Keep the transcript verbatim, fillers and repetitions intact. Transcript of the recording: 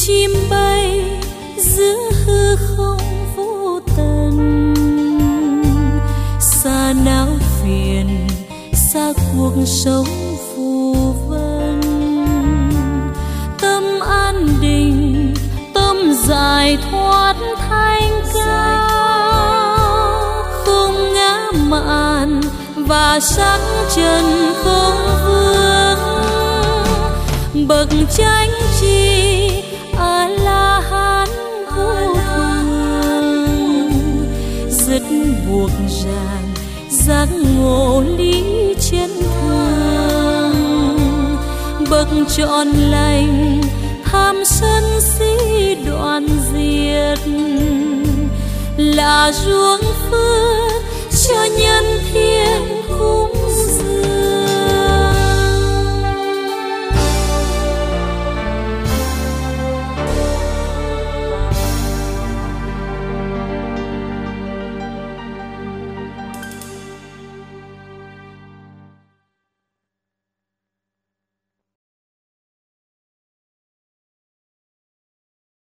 chim bay giữa hư không vô tận, xa não phiền xa cuộc sống phù vân. Tâm an định tâm giải thoát thanh cao, không ngã mạn và sắc trần không vương. Bậc chánh tri a la hán vô thường, dứt buộc ràng giác ngộ lý chân thường. Bậc trọn lành tham sân si đoạn diệt, là ruộng phước cho nhân